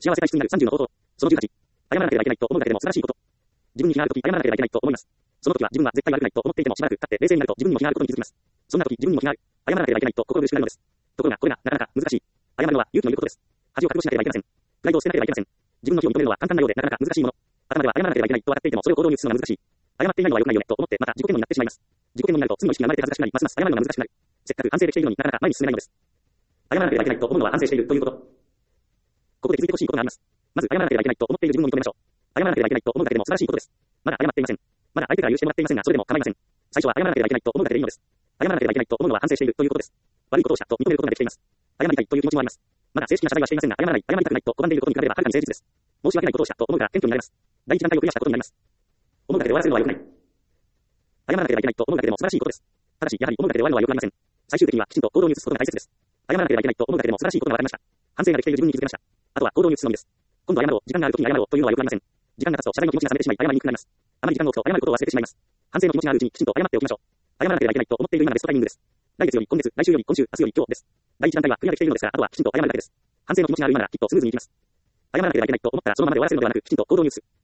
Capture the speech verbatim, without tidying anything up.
幸せ体質になるさんじゅうの方法。そのじゅうはち。謝らなければいけないと思うだけでも素晴らしいこと。自分に非があるとき謝らなければいけないと思います。その時は自分は絶対悪くないと思っていてもしばらく経って冷静になると自分にも非があることに気づきます。そんな時自分にも非がある。謝らなければいけないと心苦しくなるのです。ところがこれがなかなか難しい。謝るのは勇気のいることです。恥を覚悟しなければいけません。プライドを捨てなければいけません。自分の非を認めるのは簡単なようでなかなか難しいもの。頭では謝らなければいけないと分かっていてもそれを行動に移すのが難しい。謝っていないのは良くないよねと思ってまた自己嫌悪になってしまいます。自己嫌悪になると罪の意識が生まれて恥ずかしくなりますます謝るのが難しくなる。せっかく反省できているのになかなか前に進めないのです。謝らなければいけないと思うのは反省しているということ。ここで気づいてほしいことがあります。まず謝らなければいけないと思っている自分を認めましょう。謝らなければいけないと思うだけでも素晴らしいことです。まだ謝っていません。まだ相手から許してもらっていませんがそれでも構いません。最初は謝らなければいけないと思うだけでいいのです。謝らなければいけないと思うのは反省しているということです。悪いことをしたと認めることができています。謝りたいという気持ちもあります。まだ正式な謝罪はしていませんが謝らない、謝りたくないと拒んでいることに比べればはるかに誠実です。申し訳ないことをしたと思うから謙虚になれます。第一段階をクリアしたことになります。思うだけで終わらせるのは良くない。謝らなければいけないと思うだけでも素晴らしいことです。ただしやはり思うだけで終わるのは良くありません。最終的にはきちんと行動に移すことが大切です。謝らなければいけないと思うだけでも素晴らしいことが分かりました。反省ができている自分に気づけました。あとは行動に移すのみです。今度は謝ろう、時間があるときに謝ろうというのは良くありません。時間が経つと謝罪の気持ちが冷めてしまい謝りにくくなります。あまり時間が置くと謝ることを忘れてしまいます。反省の気持ちがあるうちにきちんと謝っておきましょう。謝らなければいけないと思っている今がベストタイミングです。来月より今月、来週より今週、明日より今日です。第一段階はクリアできているのですが、あとはきちんと謝るだけです。反省の気持ちがある今ならきっとスムーズにいきます。謝らなければいけないと思ったらそのままで終わらせるのではなく、きちんと行動に移す。